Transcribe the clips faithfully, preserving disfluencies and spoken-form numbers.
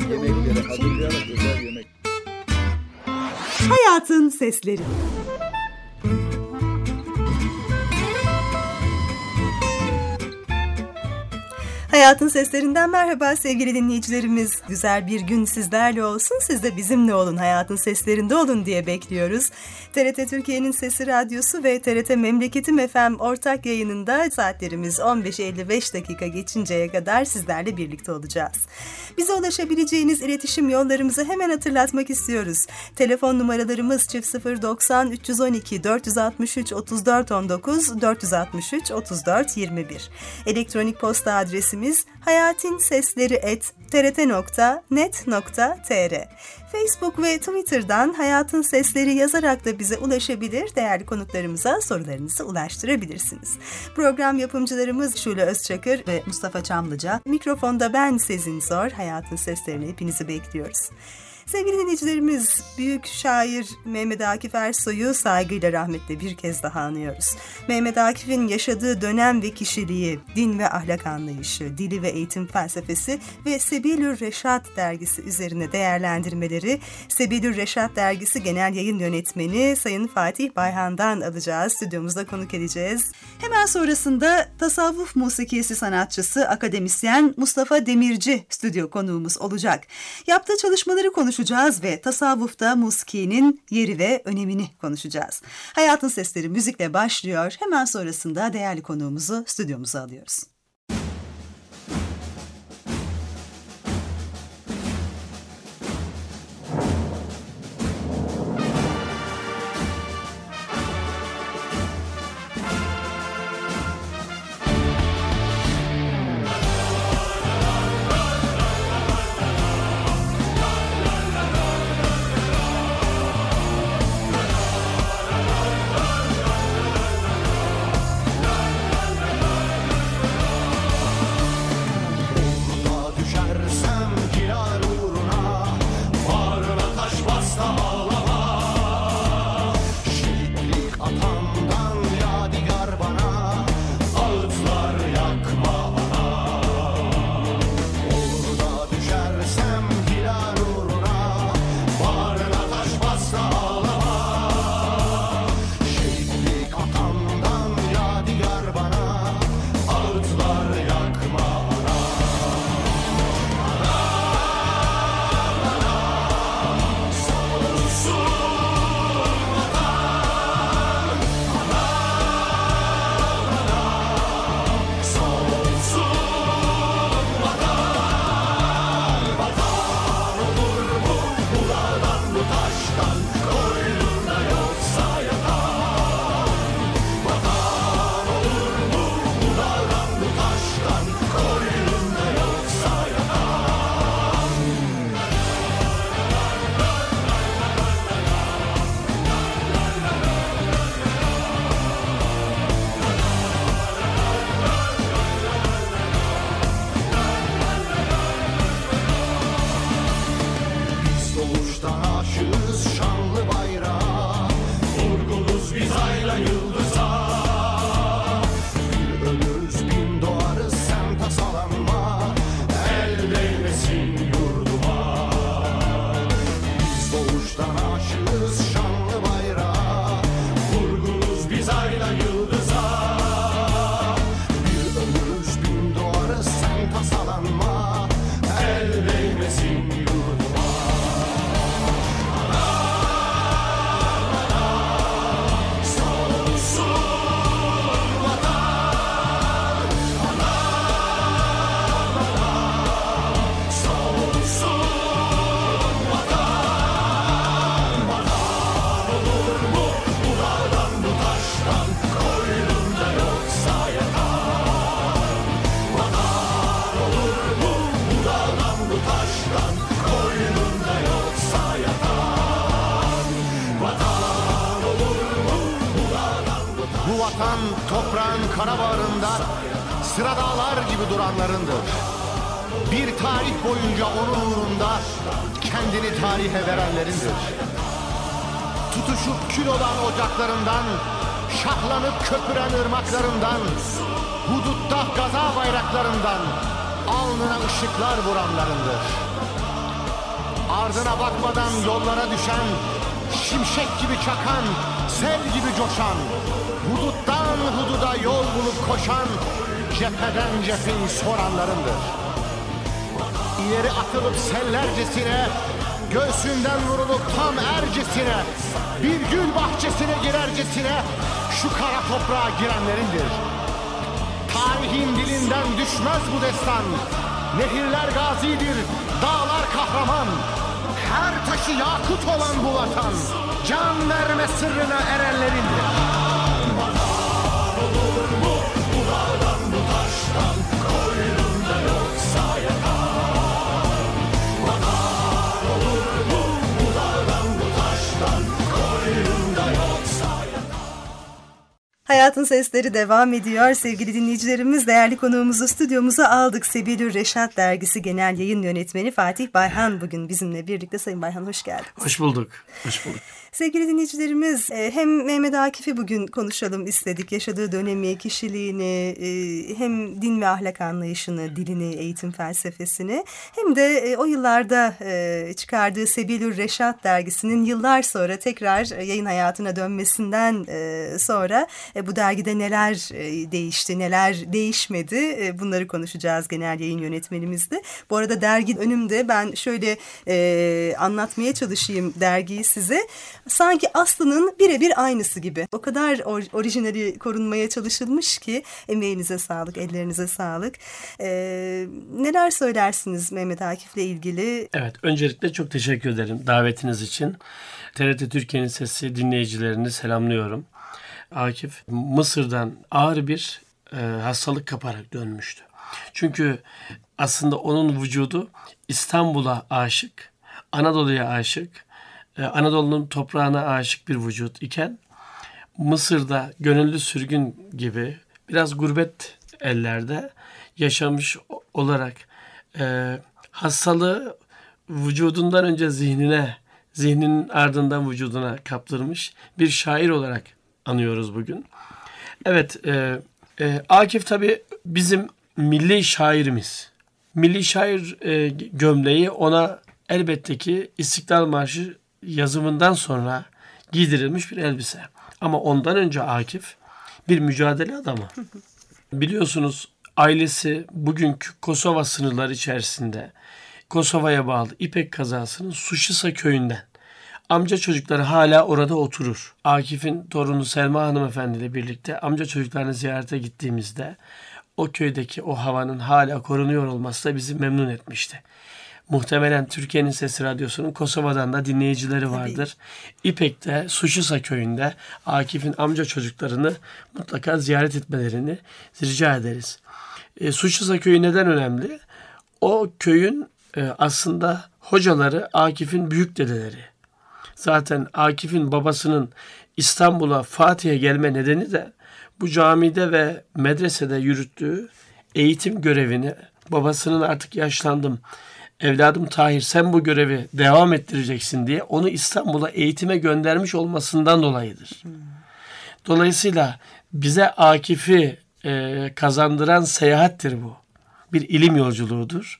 Yemekleri hazırlayarak özel yemek. Hayatın Sesleri. Hayatın Seslerinden merhaba sevgili dinleyicilerimiz. Güzel bir gün sizlerle olsun. Siz de bizimle olun, hayatın seslerinde olun diye bekliyoruz. T R T Türkiye'nin Sesi Radyosu ve T R T Memleketim F M ortak yayınında saatlerimiz on beş elli beş dakika geçinceye kadar sizlerle birlikte olacağız. Bize ulaşabileceğiniz iletişim yollarımızı hemen hatırlatmak istiyoruz. Telefon numaralarımız çift sıfır doksan üç on iki dört altı üç otuz dört on dokuz dört altı üç otuz dört yirmi bir. Elektronik posta adresimiz hayatinsesleri et t r t nokta net nokta t r. Facebook ve Twitter'dan Hayatın Sesleri yazarak da bize ulaşabilir, değerli konuklarımıza sorularınızı ulaştırabilirsiniz. Program yapımcılarımız Şule Özçakır ve Mustafa Çamlıca. Mikrofonda ben Sezin Zor. Hayatın Seslerini hepinizi bekliyoruz. Sevgili dinleyicilerimiz, büyük şair Mehmet Akif Ersoy'u saygıyla rahmetle bir kez daha anıyoruz. Mehmet Akif'in yaşadığı dönem ve kişiliği, din ve ahlak anlayışı, dili ve eğitim felsefesi ve Sebilür Reşat dergisi üzerine değerlendirmeleri Sebilür Reşat dergisi genel yayın yönetmeni Sayın Fatih Bayhan'dan alacağız. Stüdyomuzda konuk edeceğiz. Hemen sonrasında tasavvuf musikisi sanatçısı, akademisyen Mustafa Demirci stüdyo konuğumuz olacak. Yaptığı çalışmaları konuşacağız. konuşacağız ve tasavvufta musikinin yeri ve önemini konuşacağız. Hayatın Sesleri müzikle başlıyor. Hemen sonrasında değerli konuğumuzu stüdyomuza alıyoruz. vatan toprağın kara bağrında sıra dağlar gibi duranlarındır. Bir tarih boyunca onun uğrunda kendini tarihe verenlerindir. Tutuşup kül olan ocaklarından, şahlanıp köpüren ırmaklarından, hudutta gaza bayraklarından alnına ışıklar vuranlarındır. ardına bakmadan yollara düşen, şimşek gibi çakan, sel gibi coşan, huduttan hududa yol bulup koşan, cepheden cepheyi soranlarındır. İleri atılıp sellercesine, göğsünden vurulup tam ercesine, bir gül bahçesine girercesine şu kara toprağa girenlerindir. Tarihin dilinden düşmez bu destan. Nehirler gazidir, dağlar kahraman. Her taşı yakut olan bu vatan, can verme sırrına erenlerindir. Hayatın Sesleri devam ediyor. Sevgili dinleyicilerimiz, değerli konuğumuzu stüdyomuza aldık. Sebilür Reşat Dergisi Genel Yayın Yönetmeni Fatih Bayhan bugün bizimle birlikte. Sayın Bayhan, hoş geldiniz. Hoş bulduk. Hoş bulduk. Sevgili dinleyicilerimiz, hem Mehmet Akif'i bugün konuşalım istedik. Yaşadığı dönemi, kişiliğini, hem din ve ahlak anlayışını, dilini, eğitim felsefesini, hem de o yıllarda çıkardığı Sebilür Reşat Dergisi'nin yıllar sonra tekrar yayın hayatına dönmesinden sonra bu dergide neler değişti, neler değişmedi, bunları konuşacağız genel yayın yönetmenimizle. Bu arada dergi önümde, ben şöyle anlatmaya çalışayım dergiyi size. Sanki aslının birebir aynısı gibi. O kadar or- orijinali korunmaya çalışılmış ki, emeğinize sağlık, ellerinize sağlık. Ee, neler söylersiniz Mehmet Akif'le ilgili? Evet, öncelikle çok teşekkür ederim davetiniz için. T R T Türkiye'nin Sesi dinleyicilerini selamlıyorum. Akif Mısır'dan ağır bir e, hastalık kaparak dönmüştü. Çünkü aslında onun vücudu İstanbul'a aşık, Anadolu'ya aşık, Anadolu'nun toprağına aşık bir vücut iken Mısır'da gönüllü sürgün gibi biraz gurbet ellerde yaşamış olarak e, hastalığı vücudundan önce zihnine, zihninin ardından vücuduna kaptırmış bir şair olarak anıyoruz bugün. Evet, e, e, Akif tabii bizim milli şairimiz. Milli şair e, gömleği ona elbette ki İstiklal Marşı yazımından sonra giydirilmiş bir elbise. Ama ondan önce Akif bir mücadele adamı. Biliyorsunuz ailesi bugünkü Kosova sınırları içerisinde Kosova'ya bağlı İpek kazasının Suşisa köyünden. Amca çocukları hala orada oturur. Akif'in torunu Selma hanımefendi ile birlikte amca çocuklarını ziyarete gittiğimizde o köydeki o havanın hala korunuyor olması da bizi memnun etmişti. Muhtemelen Türkiye'nin Sesi Radyosu'nun Kosova'dan da dinleyicileri vardır. Tabii. İpek'te, Suşisa köyünde Akif'in amca çocuklarını mutlaka ziyaret etmelerini rica ederiz. E, Suşisa köyü neden önemli? O köyün e, aslında hocaları Akif'in büyük dedeleri. Zaten Akif'in babasının İstanbul'a, Fatih'e gelme nedeni de bu camide ve medresede yürüttüğü eğitim görevini, babasının artık yaşlandım, evladım Tahir sen bu görevi devam ettireceksin diye onu İstanbul'a eğitime göndermiş olmasından dolayıdır. Hmm. Dolayısıyla bize Akif'i e, kazandıran seyahattir bu. Bir ilim yolculuğudur.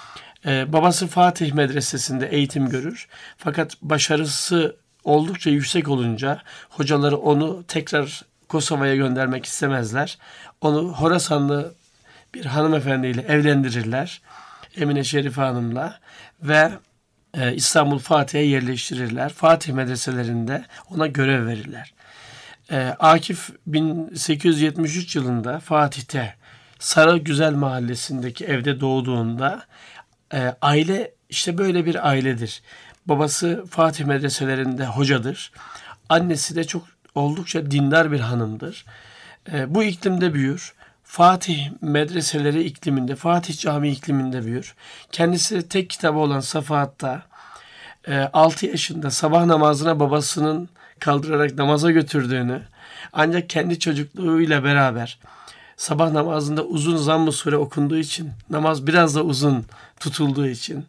E, babası Fatih Medresesi'nde eğitim görür. Fakat başarısı oldukça yüksek olunca hocaları onu tekrar Kosova'ya göndermek istemezler. Onu Horasanlı bir hanımefendiyle evlendirirler. Emine Şerife Hanım'la ve e, İstanbul Fatih'e yerleştirirler. Fatih medreselerinde ona görev verirler. E, Akif bin sekiz yüz yetmiş üç yılında Fatih'te Sarıgüzel mahallesindeki evde doğduğunda e, aile işte böyle bir ailedir. Babası Fatih medreselerinde hocadır. Annesi de çok oldukça dindar bir hanımdır. E, bu iklimde büyür. Fatih medreseleri ikliminde, Fatih Camii ikliminde büyür. Kendisi tek kitabı olan Safahat'ta e, altı yaşında sabah namazına babasının kaldırarak namaza götürdüğünü, ancak kendi çocukluğuyla beraber sabah namazında uzun zamm-ı sure okunduğu için, namaz biraz da uzun tutulduğu için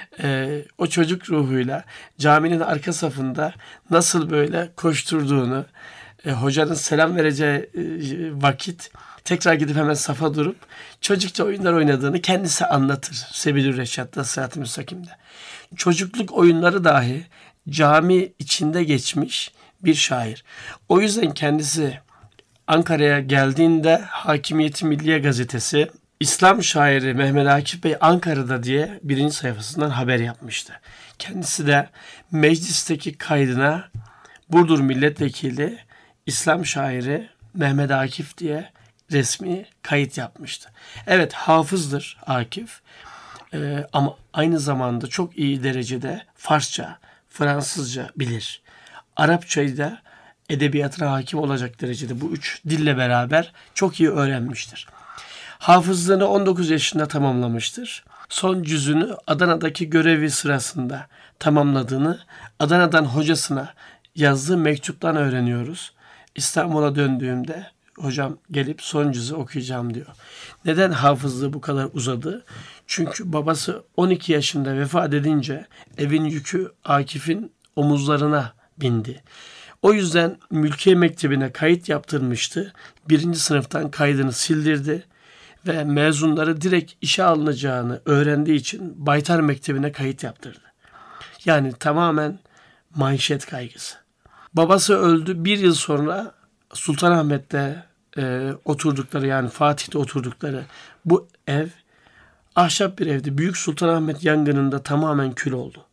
e, o çocuk ruhuyla caminin arka safında nasıl böyle koşturduğunu, e, hocanın selam vereceği e, vakit tekrar gidip hemen safa durup çocukça oyunlar oynadığını kendisi anlatır Sebilür Reşat'ta, Sırat-ı Müstakim'de. Çocukluk oyunları dahi cami içinde geçmiş bir şair. O yüzden kendisi Ankara'ya geldiğinde Hakimiyeti Milliye Gazetesi İslam şairi Mehmet Akif Bey Ankara'da diye birinci sayfasından haber yapmıştı. Kendisi de meclisteki kaydına Burdur Milletvekili İslam şairi Mehmet Akif diye resmi kayıt yapmıştı. Evet, hafızdır Akif ee, ama aynı zamanda çok iyi derecede Farsça, Fransızca bilir. Arapçayı da edebiyatına hakim olacak derecede bu üç dille beraber çok iyi öğrenmiştir. Hafızlığını on dokuz yaşında tamamlamıştır. Son cüzünü Adana'daki görevi sırasında tamamladığını Adana'dan hocasına yazdığı mektuptan öğreniyoruz. İstanbul'a döndüğümde hocam gelip son cüzü okuyacağım diyor. Neden hafızlığı bu kadar uzadı? Çünkü babası on iki yaşında vefat edince evin yükü Akif'in omuzlarına bindi. O yüzden Mülkiye Mektebi'ne kayıt yaptırmıştı. Birinci sınıftan kaydını sildirdi ve mezunları direkt işe alınacağını öğrendiği için Baytar Mektebi'ne kayıt yaptırdı. Yani tamamen maişet kaygısı. Babası öldü. Bir yıl sonra Sultanahmet'te e, oturdukları, yani Fatih'te oturdukları bu ev ahşap bir evdi. Büyük Sultanahmet yangınında tamamen kül oldu.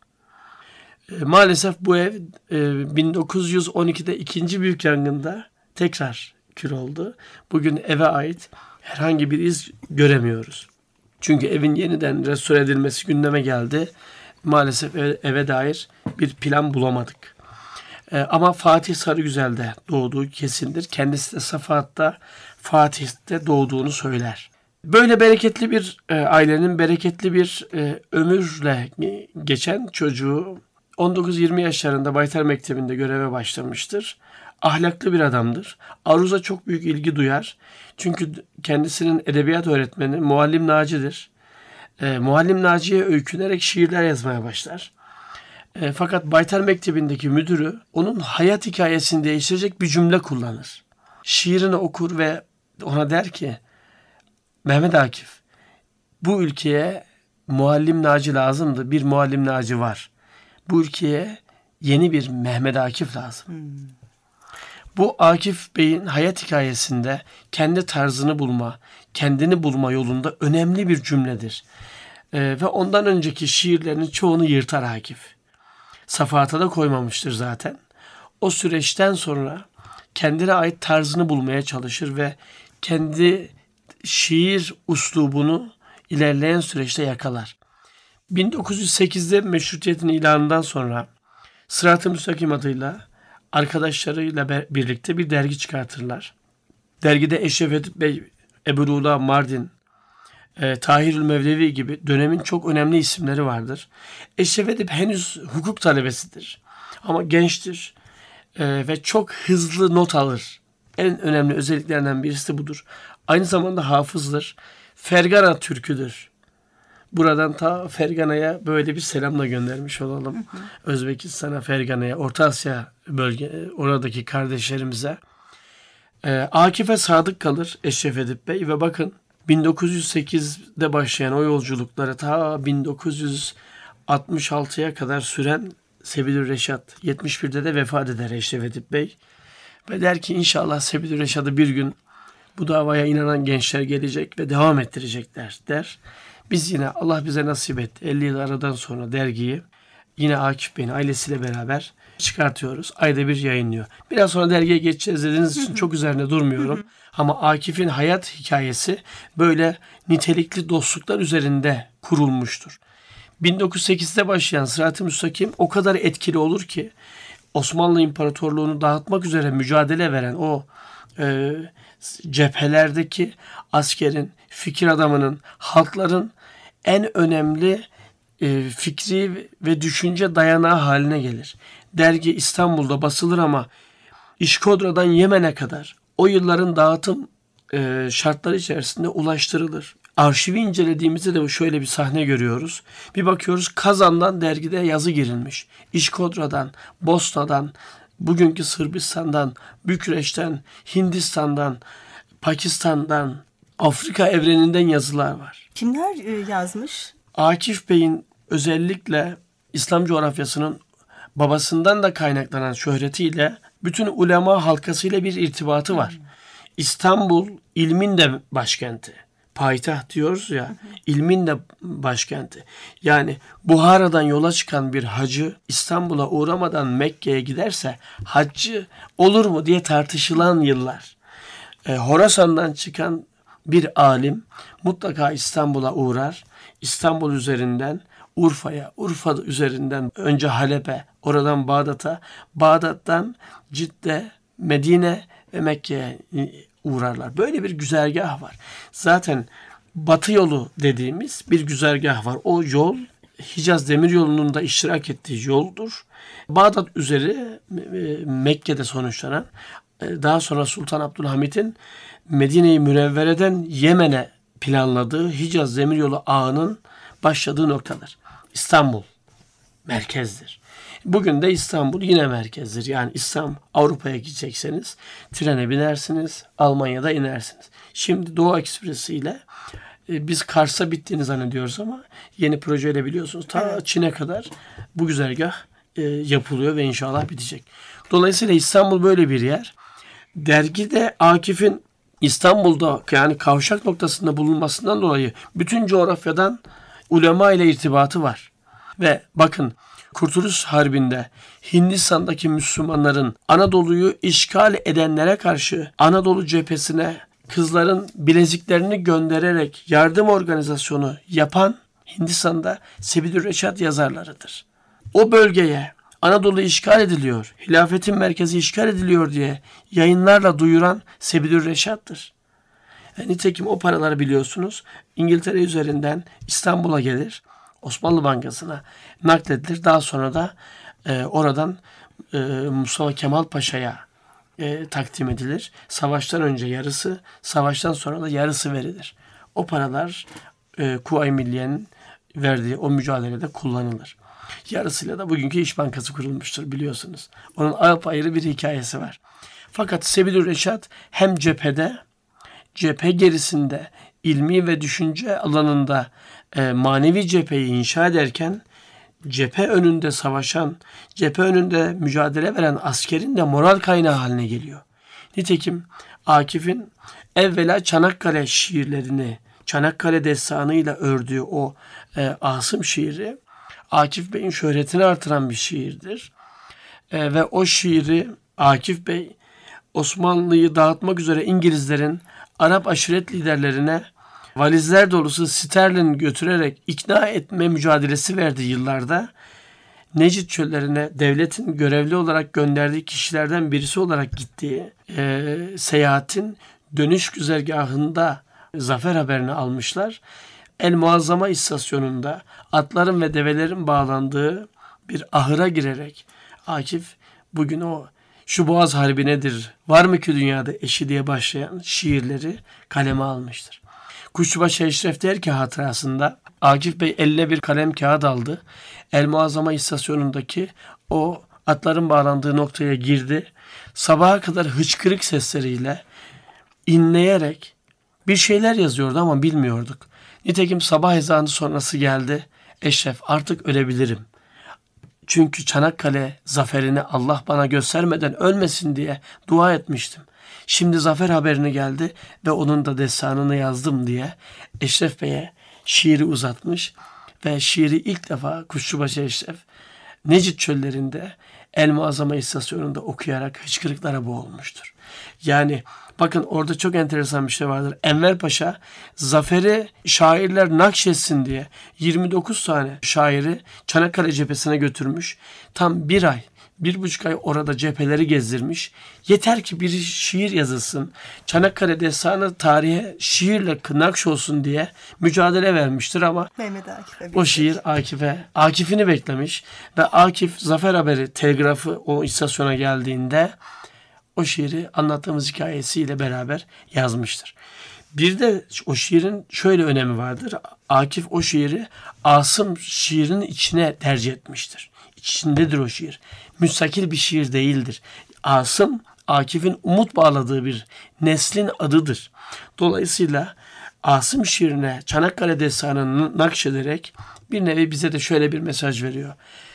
E, maalesef bu ev e, bin dokuz yüz on ikide ikinci büyük yangında tekrar kül oldu. Bugün eve ait herhangi bir iz göremiyoruz. Çünkü evin yeniden restore edilmesi gündeme geldi. Maalesef eve, eve dair bir plan bulamadık. Ee, ama Fatih Sarıgüzel'de doğduğu kesindir. Kendisi de Safahat'ta, Fatih'te doğduğunu söyler. Böyle bereketli bir e, ailenin bereketli bir e, ömürle geçen çocuğu on dokuz yirmi yaşlarında Baytar Mektebi'nde göreve başlamıştır. Ahlaklı bir adamdır. Aruz'a çok büyük ilgi duyar. Çünkü kendisinin edebiyat öğretmeni Muallim Naci'dir. E, Muallim Naci'ye öykünerek şiirler yazmaya başlar. E, fakat Baytar Mektebi'ndeki müdürü onun hayat hikayesini değiştirecek bir cümle kullanır. Şiirini okur ve ona der ki, Mehmet Akif, bu ülkeye Muallim Naci lazımdı. Bir Muallim Naci var. Bu ülkeye yeni bir Mehmet Akif lazım. Hmm. Bu Akif Bey'in hayat hikayesinde kendi tarzını bulma, kendini bulma yolunda önemli bir cümledir. Ee, ve ondan önceki şiirlerinin çoğunu yırtar Akif. Safahat'a da koymamıştır zaten. O süreçten sonra kendine ait tarzını bulmaya çalışır ve kendi şiir uslubunu ilerleyen süreçte yakalar. bin dokuz yüz sekizde meşrutiyetin ilanından sonra Sırat-ı Müstakim adıyla arkadaşlarıyla birlikte bir dergi çıkartırlar. Dergide Eşref Edip Bey, Ebu'l-Ula Mardin, e, Tahirül Mevlevi gibi dönemin çok önemli isimleri vardır. Eşref Edip henüz hukuk talebesidir ama gençtir e, ve çok hızlı not alır. En önemli özelliklerinden birisi de budur. Aynı zamanda hafızdır. Fergana Türküdür. Buradan ta Fergana'ya böyle bir selamla göndermiş olalım. Hı hı. Özbekistan'a, Fergana'ya, Orta Asya bölge, oradaki kardeşlerimize. Ee, Akif'e sadık kalır Eşref Edip Bey ve bakın bin dokuz yüz sekizde başlayan o yolculukları ta bin dokuz yüz altmış altıya kadar süren Sebilür Reşat, yetmiş birde de vefat eder Eşref Edip Bey. Ve der ki inşallah Sebilür Reşat'ı bir gün bu davaya inanan gençler gelecek ve devam ettirecekler der. Biz yine Allah bize nasip etti. elli yıl aradan sonra dergiyi yine Akif Bey'in ailesiyle beraber çıkartıyoruz. Ayda bir yayınlıyor. Biraz sonra dergiye geçeceğiz dediğiniz için çok üzerine durmuyorum. Ama Akif'in hayat hikayesi böyle nitelikli dostluklar üzerinde kurulmuştur. bin dokuz yüz sekizde başlayan Sırat-ı Müstakim o kadar etkili olur ki Osmanlı İmparatorluğu'nu dağıtmak üzere mücadele veren o e, cephelerdeki askerin, fikir adamının, halkların en önemli e, fikri ve düşünce dayanağı haline gelir. Dergi İstanbul'da basılır ama İşkodra'dan Yemen'e kadar o yılların dağıtım e, şartları içerisinde ulaştırılır. Arşivi incelediğimizde de şöyle bir sahne görüyoruz. Bir bakıyoruz Kazan'dan dergide yazı girilmiş. İşkodra'dan, Bosna'dan, bugünkü Sırbistan'dan, Bükreş'ten, Hindistan'dan, Pakistan'dan, Afrika evreninden yazılar var. Kimler yazmış? Akif Bey'in özellikle İslam coğrafyasının babasından da kaynaklanan şöhretiyle bütün ulema halkasıyla bir irtibatı var. İstanbul ilmin de başkenti. Payitaht diyoruz ya, hı hı. ilmin de başkenti. Yani Buhara'dan yola çıkan bir hacı İstanbul'a uğramadan Mekke'ye giderse haccı olur mu diye tartışılan yıllar. E, Horasan'dan çıkan bir alim mutlaka İstanbul'a uğrar. İstanbul üzerinden Urfa'ya, Urfa üzerinden önce Halep'e, oradan Bağdat'a, Bağdat'tan Cidde, Medine ve Mekke'ye uğrarlar. Böyle bir güzergah var. Zaten Batı yolu dediğimiz bir güzergah var. O yol Hicaz Demiryolu'nun da iştirak ettiği yoldur. Bağdat üzeri Mekke'de sonuçlanan, daha sonra Sultan Abdülhamit'in Medine-i Münevvere'den Yemen'e planladığı Hicaz Demiryolu ağının başladığı noktadır. İstanbul merkezdir. Bugün de İstanbul yine merkezdir. Yani İstanbul, Avrupa'ya gidecekseniz trene binersiniz, Almanya'da inersiniz. Şimdi Doğu Ekspresi ile e, biz Kars'a bittiğini zannediyoruz ama yeni projeyle biliyorsunuz ta evet. Çin'e kadar bu güzergah e, yapılıyor ve inşallah bitecek. Dolayısıyla İstanbul böyle bir yer. Dergide Akif'in İstanbul'da yani kavşak noktasında bulunmasından dolayı bütün coğrafyadan ulema ile irtibatı var. Ve bakın Kurtuluş Harbi'nde Hindistan'daki Müslümanların Anadolu'yu işgal edenlere karşı Anadolu cephesine kızların bileziklerini göndererek yardım organizasyonu yapan Hindistan'da Sebidür Reşat yazarlarıdır. O bölgeye Anadolu işgal ediliyor, hilafetin merkezi işgal ediliyor diye yayınlarla duyuran Sebidür Reşat'tır. E, nitekim o paraları biliyorsunuz İngiltere üzerinden İstanbul'a gelir. Osmanlı Bankası'na nakledilir. Daha sonra da e, oradan e, Mustafa Kemal Paşa'ya e, takdim edilir. Savaştan önce yarısı, savaştan sonra da yarısı verilir. O paralar e, Kuvayi Milliye'nin verdiği o mücadelede kullanılır. Yarısıyla da bugünkü İş Bankası kurulmuştur biliyorsunuz. Onun apayrı bir hikayesi var. Fakat Sebidür Reşat hem cephede, cephe gerisinde, ilmi ve düşünce alanında e, manevi cepheyi inşa ederken cephe önünde savaşan, cephe önünde mücadele veren askerin de moral kaynağı haline geliyor. Nitekim Akif'in evvela Çanakkale şiirlerini, Çanakkale destanıyla ördüğü o e, Asım şiiri Akif Bey'in şöhretini artıran bir şiirdir. E, ve o şiiri Akif Bey Osmanlı'yı dağıtmak üzere İngilizlerin Arap aşiret liderlerine valizler dolusu sterlin götürerek ikna etme mücadelesi verdiği yıllarda Necid çöllerine devletin görevli olarak gönderdiği kişilerden birisi olarak gittiği e, seyahatin dönüş güzergahında zafer haberini almışlar. El Muazzama istasyonunda atların ve develerin bağlandığı bir ahıra girerek Akif bugün o "Şu Boğaz Harbi nedir? Var mı ki dünyada eşi?" diye başlayan şiirleri kaleme almıştır. Kuşçubaşı Eşref der ki hatırasında Akif Bey eline bir kalem kağıt aldı. El Muazzama istasyonundaki o atların bağlandığı noktaya girdi. Sabaha kadar hıçkırık sesleriyle inleyerek bir şeyler yazıyordu ama bilmiyorduk. Nitekim sabah ezanı sonrası geldi. Eşref artık ölebilirim. Çünkü Çanakkale zaferini Allah bana göstermeden ölmesin diye dua etmiştim. Şimdi zafer haberini geldi ve onun da destanını yazdım diye Eşref Bey'e şiiri uzatmış ve şiiri ilk defa Kuşçubaşı Eşref Necid çöllerinde El Muazzama istasyonunda okuyarak hıçkırıklara boğulmuştur. Yani bakın orada çok enteresan bir şey vardır. Enver Paşa zaferi şairler nakşetsin diye yirmi dokuz tane şairi Çanakkale cephesine götürmüş. Tam bir ay, bir buçuk ay orada cepheleri gezdirmiş. Yeter ki bir şiir yazılsın, Çanakkale destanı tarihe şiirle nakş olsun diye mücadele vermiştir ama Mehmet Akif'e o şiir Akif'e, Akif'ini beklemiş ve Akif zafer haberi telgrafı o istasyona geldiğinde o şiiri anlattığımız hikayesiyle beraber yazmıştır. Bir de o şiirin şöyle önemi vardır. Akif o şiiri Asım şiirinin içine tercih etmiştir. İçindedir o şiir. Müstakil bir şiir değildir. Asım, Akif'in umut bağladığı bir neslin adıdır. Dolayısıyla Asım şiirine Çanakkale destanını nakşederek bir nevi bize de şöyle bir mesaj veriyor.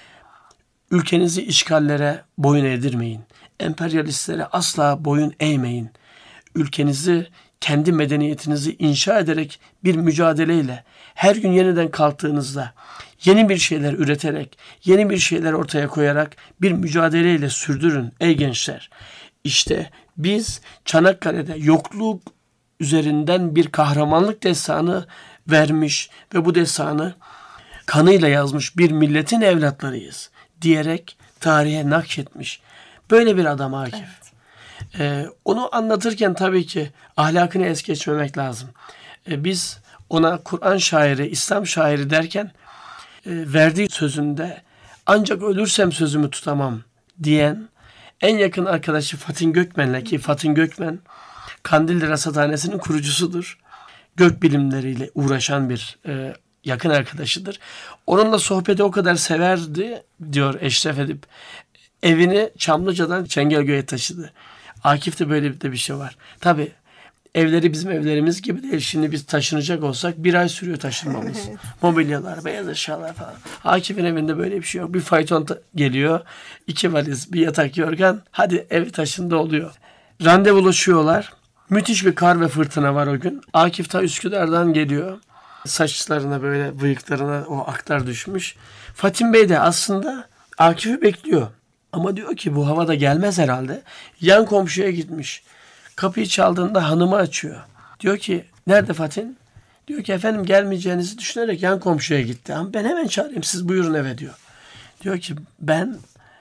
Ülkenizi işgallere boyun eğdirmeyin. Emperyalistlere asla boyun eğmeyin. Ülkenizi, kendi medeniyetinizi inşa ederek bir mücadeleyle, her gün yeniden kalktığınızda, yeni bir şeyler üreterek, yeni bir şeyler ortaya koyarak bir mücadeleyle sürdürün ey gençler. İşte biz Çanakkale'de yokluk üzerinden bir kahramanlık destanı vermiş ve bu destanı kanıyla yazmış bir milletin evlatlarıyız diyerek tarihe nakşetmiş. Böyle bir adam Akif. Evet. Ee, onu anlatırken tabii ki ahlakını es geçmemek lazım. Ee, biz ona Kur'an şairi, İslam şairi derken e, verdiği sözünde ancak ölürsem sözümü tutamam diyen en yakın arkadaşı Fatin Gökmen'le, ki Fatin Gökmen Kandilli Rasathanesi'nin kurucusudur. Gök bilimleriyle uğraşan bir e, yakın arkadaşıdır. Onunla sohbeti o kadar severdi diyor Eşref Edip. Evini Çamlıca'dan Çengelköy'e taşıdı. Akif'te böyle de bir şey var. Tabii evleri bizim evlerimiz gibi değil. Şimdi biz taşınacak olsak bir ay sürüyor taşınmamız. Mobilyalar, beyaz eşyalar falan. Akif'in evinde böyle bir şey yok. Bir fayton ta- geliyor. iki valiz, bir yatak yorgan. Hadi ev taşındı oluyor. Randevulaşıyorlar. Müthiş bir kar ve fırtına var o gün. Akif ta Üsküdar'dan geliyor. Saçlarına böyle bıyıklarına o aklar düşmüş. Fatin Bey de aslında Akif'i bekliyor. Ama diyor ki bu havada gelmez herhalde. Yan komşuya gitmiş. Kapıyı çaldığında hanımı açıyor. Diyor ki nerede Fatin? Diyor ki efendim gelmeyeceğinizi düşünerek yan komşuya gitti. Ama ben hemen çağırayım, siz buyurun eve diyor. Diyor ki ben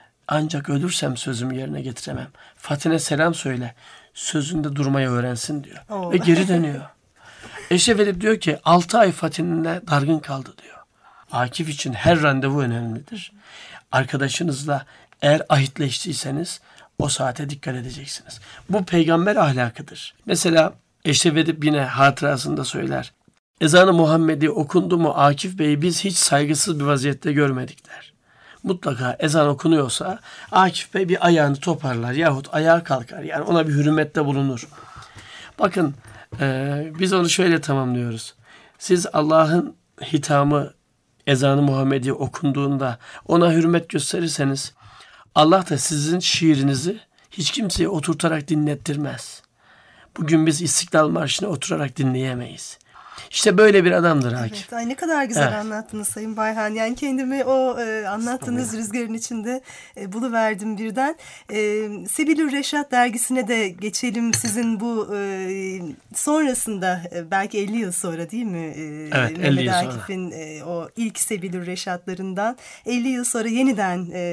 ancak ölürsem sözümü yerine getiremem. Fatin'e selam söyle. Sözünde durmayı öğrensin diyor. Oo. Ve geri dönüyor. Eşref Edip diyor ki altı ay Fatin'le dargın kaldı diyor. Akif için her randevu önemlidir. Arkadaşınızla eğer ahitleştiyseniz o saate dikkat edeceksiniz. Bu peygamber ahlakıdır. Mesela Eşref Edip yine hatırasında söyler. Ezan-ı Muhammedi okundu mu Akif Bey'i biz hiç saygısız bir vaziyette görmedik der. Mutlaka ezan okunuyorsa Akif Bey bir ayağını toparlar yahut ayağa kalkar. Yani ona bir hürmette bulunur. Bakın e, biz onu şöyle tamamlıyoruz. Siz Allah'ın hitamı ezan-ı Muhammedi okunduğunda ona hürmet gösterirseniz Allah da sizin şiirinizi hiç kimseye oturtarak dinlettirmez. Bugün biz İstiklal Marşı'nı oturarak dinleyemeyiz. İşte böyle bir adamdır Akif. Evet, ay ne kadar güzel evet. anlattınız Sayın Bayhan. Yani kendimi o e, anlattığınız rüzgarın içinde e, buluverdim birden. E, Sebilür Reşat dergisine de geçelim. Sizin bu e, sonrasında e, belki elli yıl sonra değil mi? E, evet, Mehmet Akif'in e, o ilk Sebilür Reşatlarından elli yıl sonra yeniden e,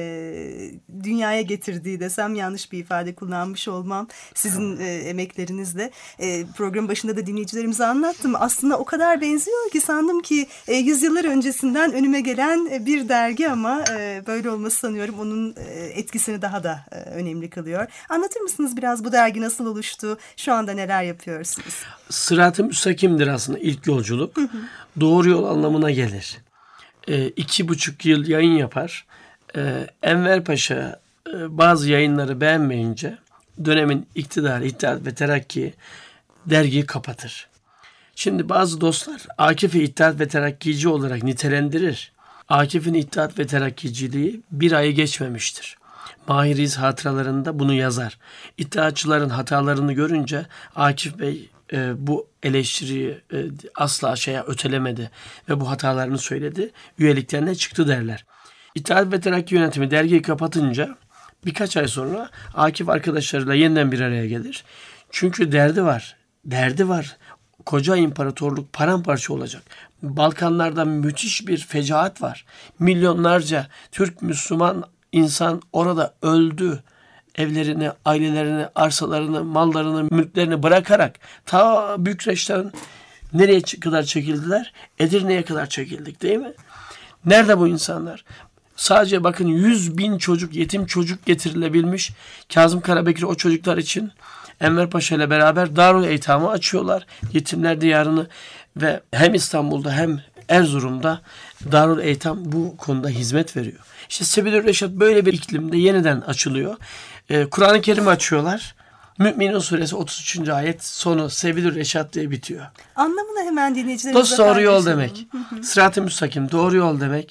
dünyaya getirdiği desem yanlış bir ifade kullanmış olmam. Sizin e, emeklerinizle. E, program başında da dinleyicilerimize anlattım. Aslında o kadar benziyor ki sandım ki e, yüzyıllar öncesinden önüme gelen e, bir dergi ama e, böyle olması sanıyorum onun e, etkisini daha da e, önemli kılıyor. Anlatır mısınız biraz bu dergi nasıl oluştu? Şu anda neler yapıyorsunuz? Sırat-ı müstakimdir aslında ilk yolculuk. Hı hı. Doğru yol anlamına gelir. E, iki buçuk yıl yayın yapar. E, Enver Paşa e, bazı yayınları beğenmeyince dönemin iktidarı, İttihat ve Terakki dergiyi kapatır. Şimdi bazı dostlar Akif'i İttihat ve Terakkici olarak nitelendirir. Akif'in İttihat ve Terakkiciliği bir ayı geçmemiştir. Mahiriz hatıralarında bunu yazar. İttihatçıların hatalarını görünce Akif Bey e, bu eleştiriyi e, asla şeye ötelemedi ve bu hatalarını söyledi. Üyelikten de çıktı derler. İttihat ve Terakki yönetimi dergiyi kapatınca birkaç ay sonra Akif arkadaşlarıyla yeniden bir araya gelir. Çünkü derdi var. Derdi var. Koca imparatorluk paramparça olacak. Balkanlarda müthiş bir fecaat var. Milyonlarca Türk Müslüman insan orada öldü. Evlerini, ailelerini, arsalarını, mallarını, mülklerini bırakarak ta Bükreş'ten nereye kadar çekildiler? Edirne'ye kadar çekildik değil mi? Nerede bu insanlar? Sadece bakın yüz bin çocuk, yetim çocuk getirilebilmiş. Kazım Karabekir o çocuklar için Enver Paşa ile beraber Darul Eytam'ı açıyorlar. Yetimler Diyarı'nı ve hem İstanbul'da hem Erzurum'da Darul Eytam bu konuda hizmet veriyor. İşte Sebilür Reşat böyle bir iklimde yeniden açılıyor. Ee, Kur'an-ı Kerim açıyorlar. Mü'minun suresi otuz üçüncü ayet sonu Sebilür Reşat diye bitiyor. Anlamını hemen dinleyicilerimize dost doğru yol demek. Sırat-ı müstakim doğru yol demek.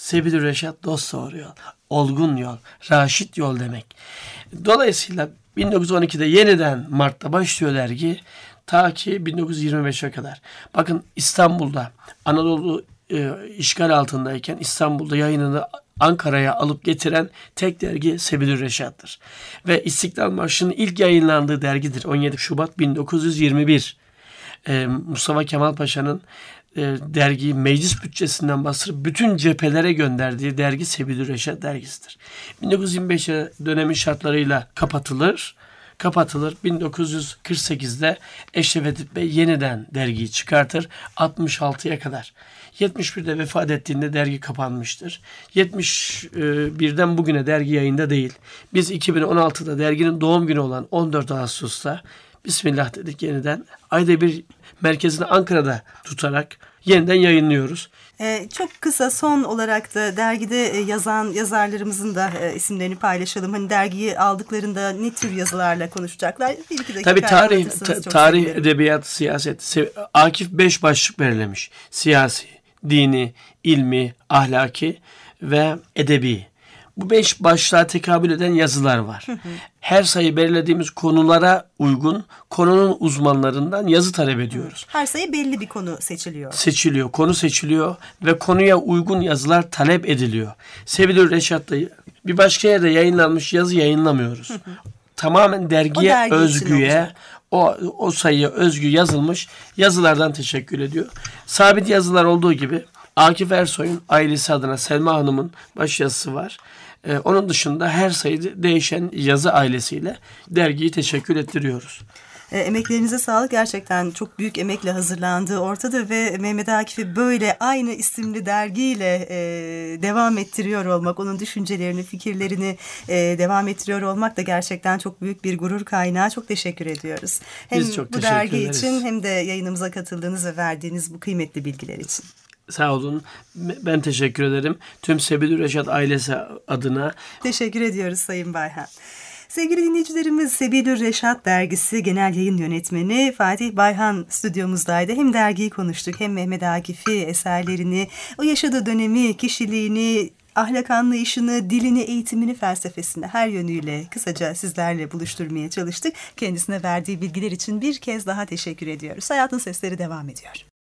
Sebil-i Reşat dost doğru yol, olgun yol, raşit yol demek. Dolayısıyla bin dokuz yüz on ikide yeniden Mart'ta başlıyor dergi. Ta ki bin dokuz yüz yirmi beşe kadar. Bakın İstanbul'da Anadolu e, işgal altındayken İstanbul'da yayınını Ankara'ya alıp getiren tek dergi Sebil-i Reşat'tır. Ve İstiklal Marşı'nın ilk yayınlandığı dergidir. on yedi Şubat bin dokuz yüz yirmi bir. E, Mustafa Kemal Paşa'nın e, dergiyi meclis bütçesinden bastırıp bütün cephelere gönderdiği dergi Sebil-i Reşat dergisidir. bin dokuz yüz yirmi beş dönemin şartlarıyla kapatılır. Kapatılır. bin dokuz yüz kırk sekizde Eşref Edip Bey yeniden dergiyi çıkartır. altmış altıya kadar. yetmiş birde vefat ettiğinde dergi kapanmıştır. yetmiş birden bugüne dergi yayında değil. Biz iki bin on altıda derginin doğum günü olan on dört Ağustos'ta Bismillah dedik yeniden. Ayda bir merkezini Ankara'da tutarak yeniden yayınlıyoruz. Ee, çok kısa son olarak da dergide yazan yazarlarımızın da e, isimlerini paylaşalım. Hani dergiyi aldıklarında ne tür yazılarla konuşacaklar? Bir iki dakika Tabii tarih, ta, tarih, edebiyat, siyaset. Akif beş başlık belirlemiş. Siyasi, dini, ilmi, ahlaki ve edebi. Bu beş başlığa tekabül eden yazılar var. Hı hı. Her sayı belirlediğimiz konulara uygun konunun uzmanlarından yazı talep ediyoruz. Her sayı belli bir konu seçiliyor. Seçiliyor, konu seçiliyor ve konuya uygun yazılar talep ediliyor. Sebil-i Reşat'ta bir başka yerde yayınlanmış yazı yayınlamıyoruz. Hı hı. Tamamen dergiye dergi özgüye, o, o sayıya özgü yazılmış yazılardan teşekkür ediyor. Sabit yazılar olduğu gibi Akif Ersoy'un ailesi adına Selma Hanım'ın başyazısı var. Ee, onun dışında her sayıda değişen yazı ailesiyle dergiyi teşekkür ettiriyoruz. E, emeklerinize sağlık. Gerçekten çok büyük emekle hazırlandığı ortada ve Mehmet Akif'i böyle aynı isimli dergiyle e, devam ettiriyor olmak, onun düşüncelerini, fikirlerini e, devam ettiriyor olmak da gerçekten çok büyük bir gurur kaynağı. Çok teşekkür ediyoruz. Hem Biz çok bu dergi için hem de yayınımıza katıldığınız ve verdiğiniz bu kıymetli bilgiler için. Sağ olun. Ben teşekkür ederim. Tüm Sebil-i Reşat ailesi adına. Teşekkür ediyoruz Sayın Bayhan. Sevgili dinleyicilerimiz, Sebil-i Reşat dergisi genel yayın yönetmeni Fatih Bayhan stüdyomuzdaydı. Hem dergiyi konuştuk hem Mehmet Akif'i, eserlerini, o yaşadığı dönemi, kişiliğini, ahlak anlayışını, dilini, eğitimini, felsefesini her yönüyle kısaca sizlerle buluşturmaya çalıştık. Kendisine verdiği bilgiler için bir kez daha teşekkür ediyoruz. Hayatın Sesleri devam ediyor.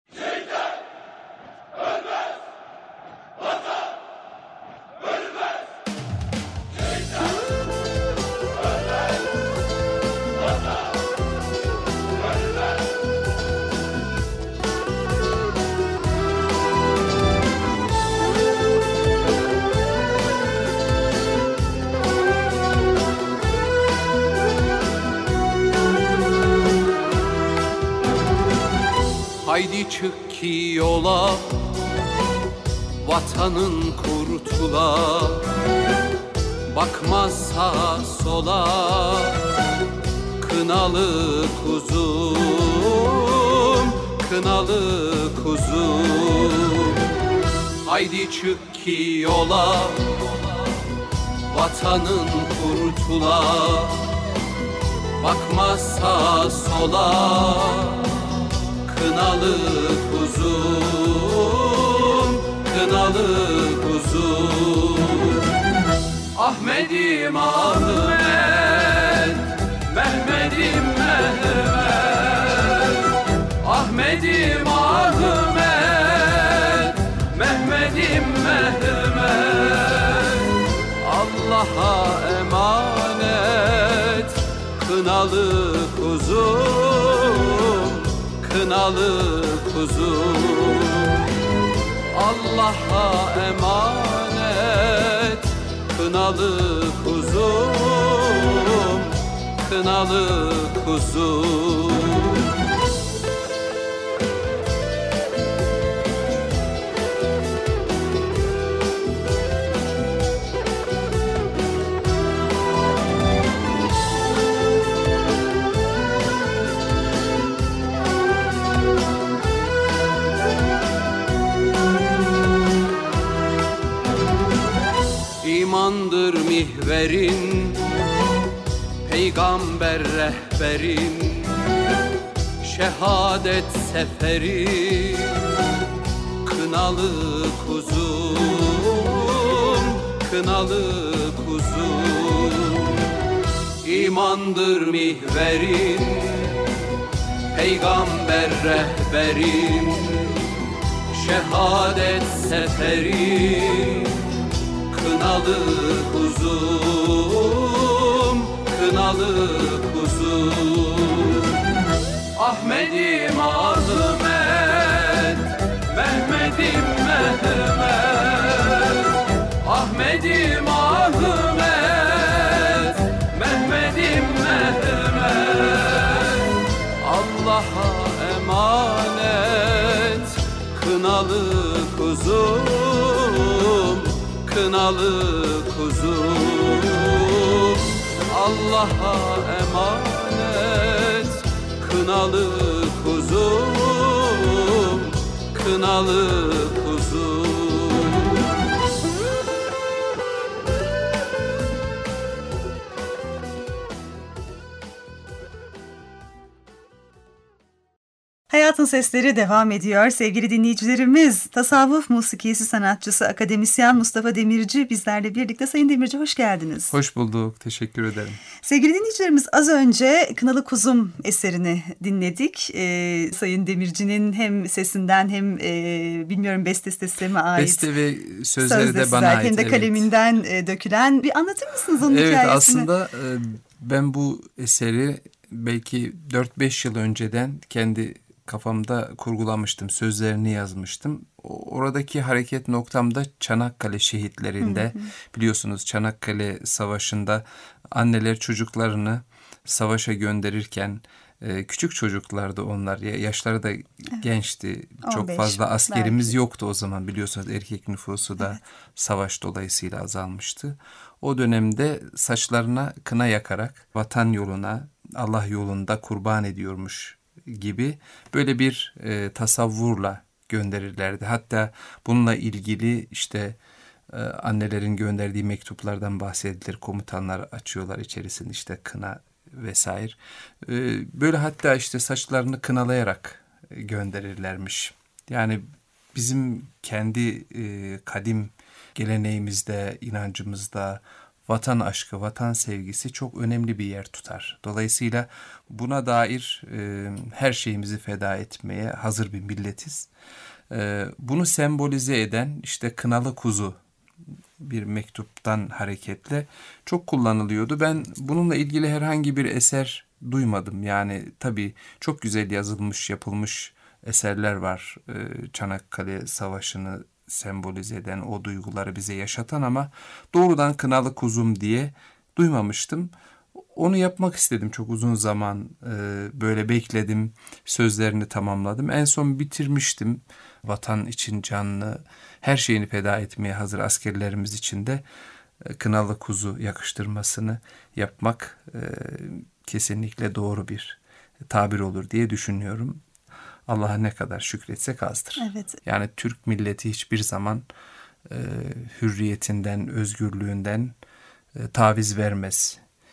Haydi çık ki yola, vatanın kurtula, bakma sağa sola, kınalı kuzum, kınalı kuzum. Haydi çık ki yola, vatanın kurtula, bakma sağa sola, kınalı kuzum, kınalı kuzum. Ahmet'im Ahmet, Mehmet'im Mehmet. Ahmet'im Ahmet, Mehmet'im Mehmet. Allah'a emanet, kınalı kuzum, kınalı kuzum. Allah'a emanet, kınalı kuzum, kınalı kuzum. İmandır mihverin, peygamber rehberin, şehadet seferi, kınalı kuzum, kınalı kuzum. İmandır mihverin, peygamber rehberin, şehadet seferi, kınalı kuzum, kınalı kuzum. Ahmet'im Ahmet, Mehmet'im Mehmet, Ahmet'im Ahmet, Mehmet'im Mehmet. Allah'a emanet, kınalı kuzum, kınalı kuzum. Allah'a emanet, kınalı kuzum, kınalı kuzum. Hayatın Sesleri devam ediyor sevgili dinleyicilerimiz. Tasavvuf musikisi sanatçısı, akademisyen Mustafa Demirci bizlerle birlikte. Sayın Demirci, hoş geldiniz. Hoş bulduk, teşekkür ederim. Sevgili dinleyicilerimiz, az önce Kınalı Kuzum eserini dinledik. Ee, Sayın Demirci'nin hem sesinden hem e, bilmiyorum bestesi de size mi ait? Beste ve sözleri Söz de de bana ait. Hem de evet. kaleminden e, dökülen. Bir anlatır mısınız onun evet, hikayesini? Aslında e, ben bu eseri belki dört beş yıl önceden kendi kafamda kurgulamıştım, sözlerini yazmıştım. Oradaki hareket noktamda Çanakkale şehitlerinde, hı hı. biliyorsunuz Çanakkale Savaşı'nda anneler çocuklarını savaşa gönderirken, e, küçük çocuklardı onlar, yaşları da evet. gençti. Çok on beş fazla askerimiz belki. yoktu o zaman, biliyorsunuz erkek nüfusu da evet. savaş dolayısıyla azalmıştı. O dönemde saçlarına kına yakarak vatan yoluna, Allah yolunda kurban ediyormuş gibi böyle bir e, tasavvurla gönderirlerdi. Hatta bununla ilgili işte e, annelerin gönderdiği mektuplardan bahsedilir. Komutanlar açıyorlar içerisinde işte kına vesaire. E, böyle hatta işte saçlarını kınalayarak e, gönderirlermiş. Yani bizim kendi e, kadim geleneğimizde, inancımızda vatan aşkı, vatan sevgisi çok önemli bir yer tutar. Dolayısıyla buna dair e, her şeyimizi feda etmeye hazır bir milletiz. E, bunu sembolize eden işte kınalı kuzu bir mektuptan hareketle çok kullanılıyordu. Ben bununla ilgili herhangi bir eser duymadım. Yani tabii çok güzel yazılmış, yapılmış eserler var. E, Çanakkale Savaşı'nı sembolize eden, o duyguları bize yaşatan ama doğrudan kınalı kuzum diye duymamıştım. Onu yapmak istedim çok uzun zaman, e, böyle bekledim, sözlerini tamamladım. En son bitirmiştim. Vatan için canını, her şeyini feda etmeye hazır askerlerimiz için de e, kınalı kuzu yakıştırmasını yapmak e, kesinlikle doğru bir tabir olur diye düşünüyorum. Allah'a ne kadar şükretsek azdır. Evet. Yani Türk milleti hiçbir zaman e, hürriyetinden, özgürlüğünden e, taviz vermez.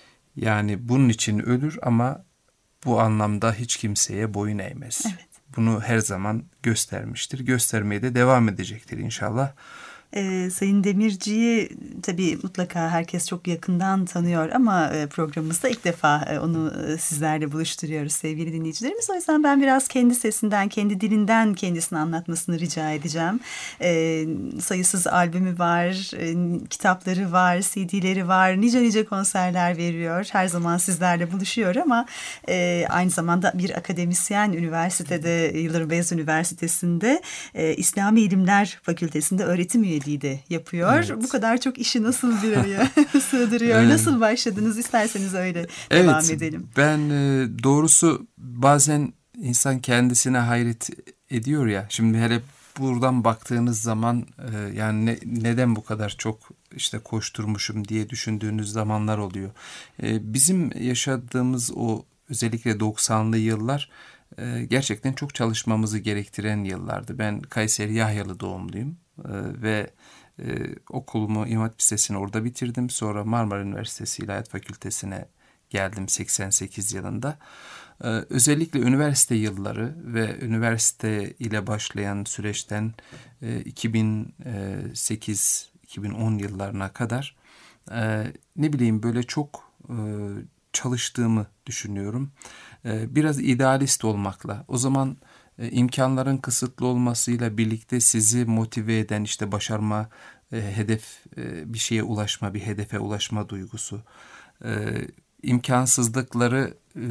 Yani bunun için ölür ama bu anlamda hiç kimseye boyun eğmez. Evet. Bunu her zaman göstermiştir. Göstermeye de devam edecektir inşallah. Ee, Sayın Demirci'yi tabii mutlaka herkes çok yakından tanıyor ama e, programımızda ilk defa e, onu e, sizlerle buluşturuyoruz sevgili dinleyicilerimiz. O yüzden ben biraz kendi sesinden, kendi dilinden kendisini anlatmasını rica edeceğim. E, sayısız albümü var, e, kitapları var, C D'leri var, nice nice konserler veriyor. Her zaman sizlerle buluşuyor ama e, aynı zamanda bir akademisyen, üniversitede, Yıldırım Beyazıt Üniversitesi'nde e, İslami İlimler Fakültesi'nde öğretim üyeliği de yapıyor. Evet. Bu kadar çok işi nasıl bir araya sığdırıyor? Evet. Nasıl başladınız? İsterseniz öyle evet, devam edelim. Ben e, doğrusu bazen insan kendisine hayret ediyor ya. Şimdi hele buradan baktığınız zaman e, yani ne, neden bu kadar çok işte koşturmuşum diye düşündüğünüz zamanlar oluyor. E, bizim yaşadığımız o özellikle doksanlı yıllar e, gerçekten çok çalışmamızı gerektiren yıllardı. Ben Kayseri Yahyalı doğumluyum. Ee, ve e, okulumu İmam Hatip Lisesi'ni orada bitirdim. Sonra Marmara Üniversitesi İlahiyat Fakültesi'ne geldim seksen sekiz yılında. Ee, özellikle üniversite yılları ve üniversite ile başlayan süreçten e, iki bin sekiz iki bin on yıllarına kadar e, ne bileyim böyle çok e, çalıştığımı düşünüyorum. E, biraz idealist olmakla, o zaman e, imkanların kısıtlı olmasıyla birlikte sizi motive eden işte başarma, e, hedef, e, bir şeye ulaşma, bir hedefe ulaşma duygusu, e, imkansızlıkları e,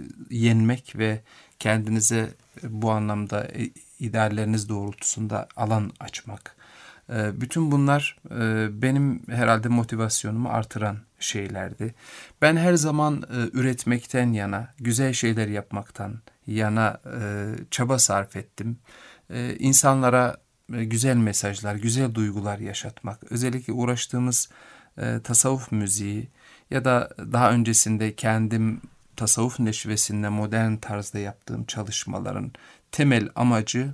yenmek ve kendinize bu anlamda e, idealleriniz doğrultusunda alan açmak. E, bütün bunlar e, benim herhalde motivasyonumu artıran şeylerdi. Ben her zaman e, üretmekten yana, güzel şeyler yapmaktan yana e, çaba sarf ettim. E, insanlara e, güzel mesajlar, güzel duygular yaşatmak, özellikle uğraştığımız e, tasavvuf müziği ya da daha öncesinde kendim tasavvuf neşvesinde modern tarzda yaptığım çalışmaların temel amacı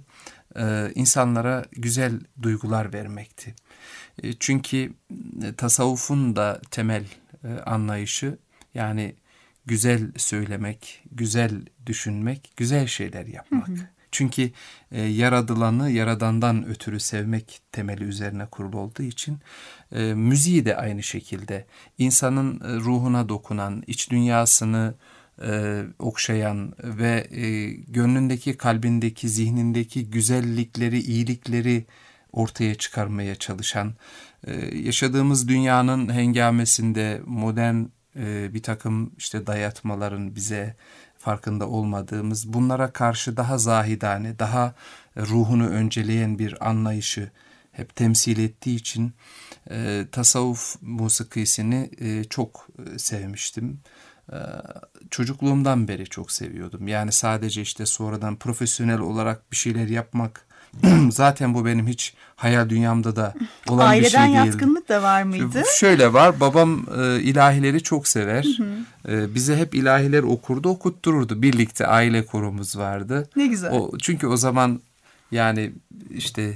e, insanlara güzel duygular vermekti. E, çünkü e, tasavvufun da temel e, anlayışı, yani güzel söylemek, güzel düşünmek, güzel şeyler yapmak. Hı hı. Çünkü e, yaradılanı yaradandan ötürü sevmek temeli üzerine kurulu olduğu için e, müziği de aynı şekilde insanın e, ruhuna dokunan, iç dünyasını e, okşayan ve e, gönlündeki, kalbindeki, zihnindeki güzellikleri, iyilikleri ortaya çıkarmaya çalışan, e, yaşadığımız dünyanın hengamesinde modern e, bir takım işte dayatmaların bize farkında olmadığımız, bunlara karşı daha zahidane, daha ruhunu önceleyen bir anlayışı hep temsil ettiği için e, tasavvuf musikisini e, çok e, sevmiştim. E, çocukluğumdan beri çok seviyordum. Yani sadece işte sonradan profesyonel olarak bir şeyler yapmak, zaten bu benim hiç hayal dünyamda da olan Aileden bir şey değil. Aileden yatkınlık da var mıydı? Şöyle var, babam e, ilahileri çok sever. Hı hı. E, bize hep ilahiler okurdu, okuttururdu. Birlikte aile korumuz vardı. Ne güzel. O, çünkü o zaman yani işte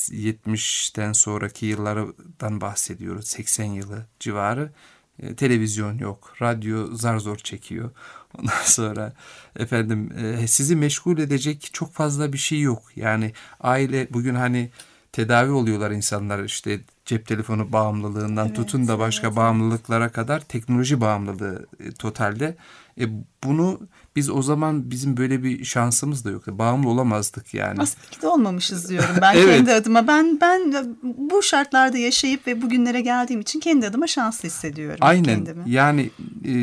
yetmişten sonraki yıllardan bahsediyoruz. seksen yılı civarı. E, televizyon yok, radyo zar zor çekiyor. Ondan sonra efendim e, sizi meşgul edecek çok fazla bir şey yok. Yani aile bugün hani tedavi oluyorlar insanlar, işte cep telefonu bağımlılığından evet, tutun da başka evet, bağımlılıklara kadar teknoloji bağımlılığı e, totalde. E, bunu biz o zaman bizim böyle bir şansımız da yoktu. Bağımlı olamazdık yani. Aslında de olmamışız diyorum ben evet. kendi adıma. Ben ben bu şartlarda yaşayıp ve bugünlere geldiğim için kendi adıma şanslı hissediyorum. Aynen. Kendimi. Yani e,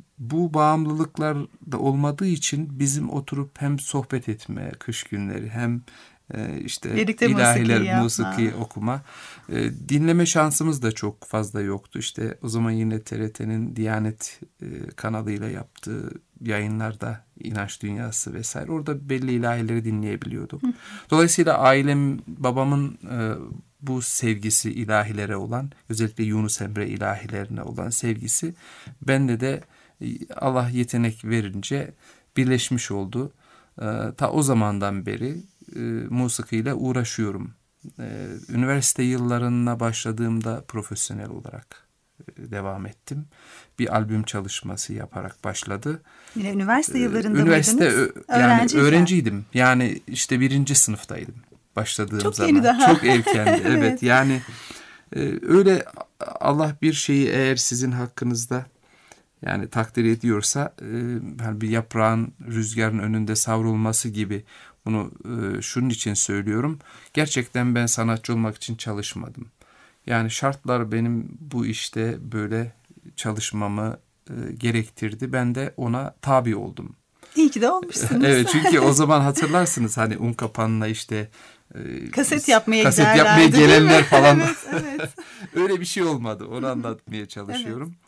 bu bağımlılıklar da olmadığı için bizim oturup hem sohbet etme kış günleri hem e, işte birlikte ilahiler, musiki, musiki okuma, e, dinleme şansımız da çok fazla yoktu. İşte o zaman yine T R T'nin Diyanet e, kanalıyla yaptığı yayınlarda İnanç Dünyası vesaire, orada belli ilahileri dinleyebiliyorduk. Hı. Dolayısıyla ailem, babamın e, bu sevgisi ilahilere olan, özellikle Yunus Emre ilahilerine olan sevgisi bende de Allah yetenek verince birleşmiş oldu. E, ta o zamandan beri e, musikiyle uğraşıyorum. E, üniversite yıllarına başladığımda profesyonel olarak e, devam ettim. Bir albüm çalışması yaparak başladı. Yine üniversite yıllarında üniversite, mıydınız? Yani öğrenciydim. Yani işte birinci sınıftaydım başladığım çok zaman. Çok yeni daha. Çok erkendi. evet. evet yani e, öyle Allah bir şeyi eğer sizin hakkınızda yani takdir ediyorsa e, hani bir yaprağın rüzgarın önünde savrulması gibi, bunu e, şunun için söylüyorum. Gerçekten ben sanatçı olmak için çalışmadım. Yani şartlar benim bu işte böyle çalışmamı e, gerektirdi. Ben de ona tabi oldum. İyi ki de olmuşsunuz. evet, çünkü o zaman hatırlarsınız hani Unkapan'la işte e, kaset yapmaya kaset giderlerdi, yapmaya gelenler falan. evet, evet. Öyle bir şey olmadı. Onu anlatmaya çalışıyorum. Evet.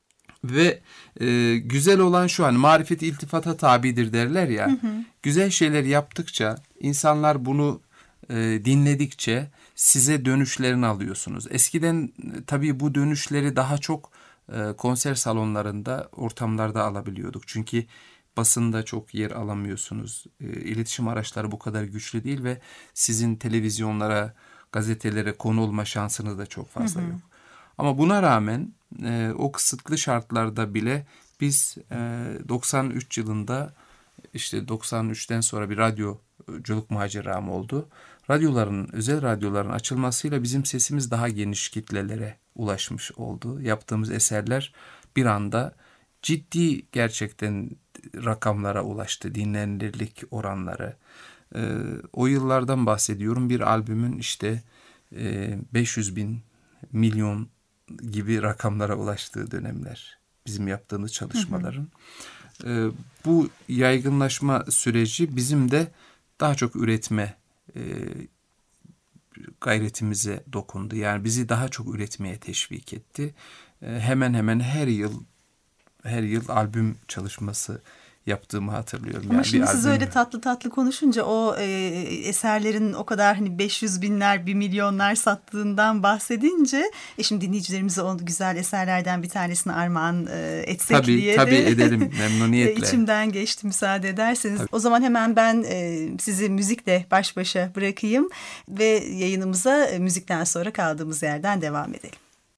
Ve e, güzel olan şu, hani marifet iltifata tabidir derler ya. Hı hı. Güzel şeyler yaptıkça, insanlar bunu e, dinledikçe size dönüşlerini alıyorsunuz. Eskiden tabii bu dönüşleri daha çok e, konser salonlarında, ortamlarda alabiliyorduk. Çünkü basında çok yer alamıyorsunuz. E, iletişim araçları bu kadar güçlü değil ve sizin televizyonlara, gazetelere konu olma şansınız da çok fazla hı hı. yok. Ama buna rağmen e, o kısıtlı şartlarda bile biz e, doksan üç yılında, işte doksan üçten sonra bir radyo radyoculuk maceram oldu. Radyoların, özel radyoların açılmasıyla bizim sesimiz daha geniş kitlelere ulaşmış oldu. Yaptığımız eserler bir anda ciddi gerçekten rakamlara ulaştı, dinlenirlik oranları. Ee, o yıllardan bahsediyorum. Bir albümün işte e, beş yüz bin, milyon gibi rakamlara ulaştığı dönemler bizim yaptığımız çalışmaların. Hı hı. Ee, bu yaygınlaşma süreci bizim de daha çok üretme e, gayretimize dokundu. Yani bizi daha çok üretmeye teşvik etti. E, hemen hemen her yıl her yıl albüm çalışması yaptığımı hatırlıyorum. Ama yani şimdi bir siz albüm... öyle tatlı tatlı konuşunca o e, eserlerin o kadar hani beş yüz binler, bir milyonlar sattığından bahsedince e şimdi dinleyicilerimize o güzel eserlerden bir tanesini armağan e, etsek tabii, diye tabii de edelim memnuniyetle. içimden geçti, müsaade ederseniz. Tabii. O zaman hemen ben e, sizi müzikle baş başa bırakayım ve yayınımıza e, müzikten sonra kaldığımız yerden devam edelim.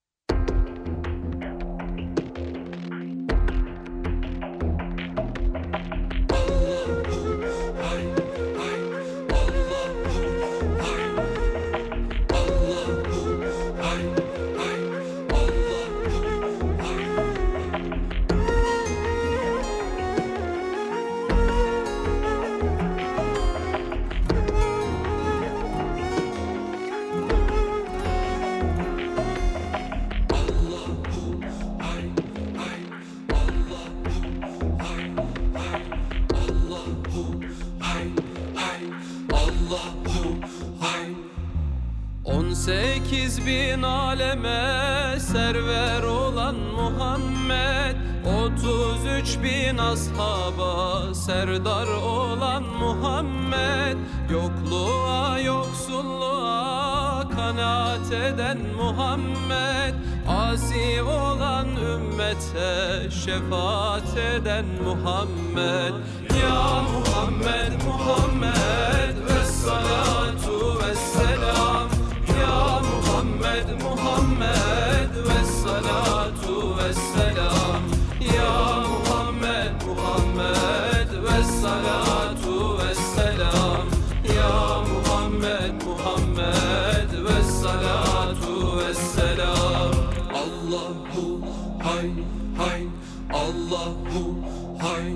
On sekiz bin aleme server olan Muhammed, otuz üç bin ashaba serdar olan Muhammed, yokluğa yoksulluğa kanaat eden Muhammed, asi olan ümmete şefaat eden Muhammed. Ya Muhammed, Muhammed ve salatu ve selam. Ya Muhammed, Muhammed ve salatu ve selam. Ya Muhammed, Muhammed ve salatu ve selam. Ya Muhammed, Muhammed ve salatu ve selam. Allahu hay hay, Allahu hay,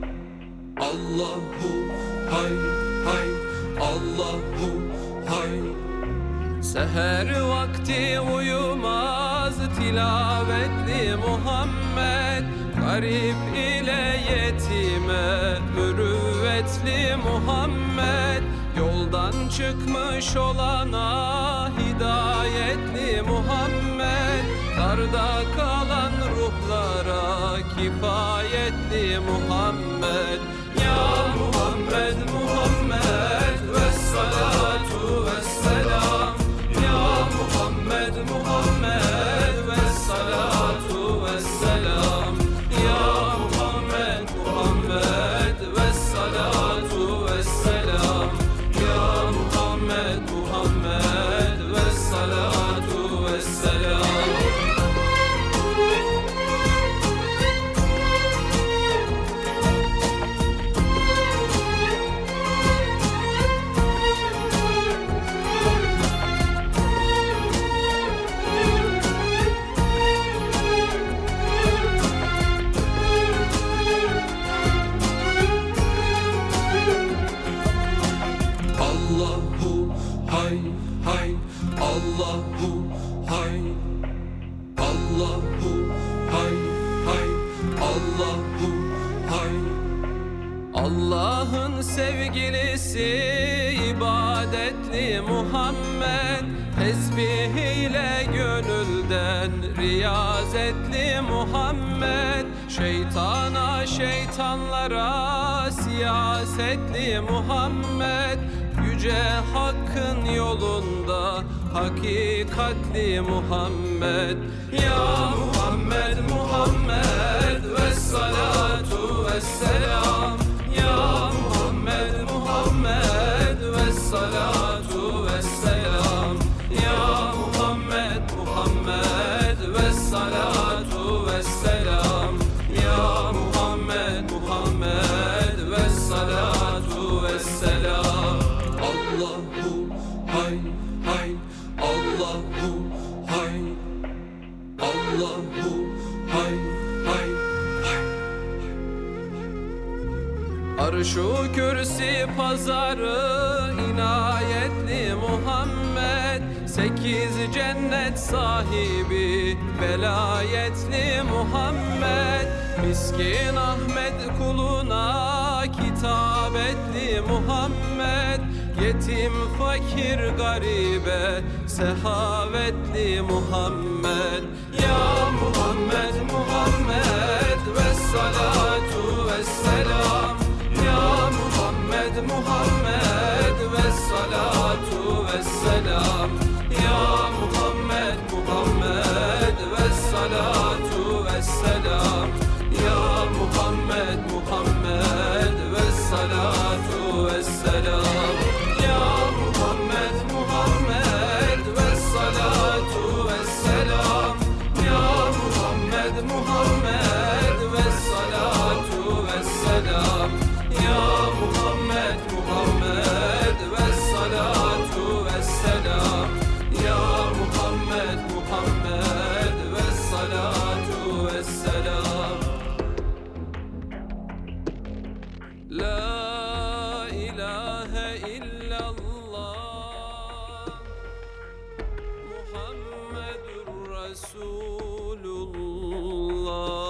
Allahu hay hay, Allahu hay. Seher vakti uyumaz tilavetli Muhammed, garip ile yetime mürüvvetli Muhammed, yoldan çıkmış olana hidayetli Muhammed, darda kalan ruhlara kifayetli Muhammed. Ya Muhammed, Muhammed ve salatu ve selam. Ya Muhammed, Muhammed ve salatu ve selam. Ya Muhammed, Muhammed ve salatu ve selam. Ya Muhammed, Muhammed ve salatu ve selam. Allahu hay hay, Allahu hay, Allahu hay hay, Allahu hay. Allah'ın sevgilisi ibadetli Muhammed, tesbih ile gönülden riyazetli Muhammed, şeytana şeytanlara siyasetli Muhammed, yüce hakkın yolunda hakikatli Muhammed. Ya Muhammed, Muhammed ve salatu ve selam. Ya Muhammed, Muhammed ve salatu ve selam. Ya Muhammed, Muhammed ve salatu ve selam. Ya Muhammed, Muhammed ve salatu ve selam. Arş-ı kürsi pazarı inayetli Muhammed, sekiz cennet sahibi velayetli Muhammed, miskin Ahmet kuluna kitabetli Muhammed, yetim fakir garibe sehavetli Muhammed. Ya Muhammed Muhammed ve salatu ve selam. Ya Muhammed Muhammed ve salatu ve selam. Ya Muhammed Muhammed ve salatu ve selam. Ya Muhammed Muhammed ve salatu ve selam. Ya Muhammed Muhammed ve salatu ve selam. Ya Muhammed Muhammed ve salatu ve selam. Ya Muhammed Muhammed ve salatu ve selam. Ya Muhammed Muhammed ve salatu ve selam. La ilahe illallah Muhammedur Resulullah.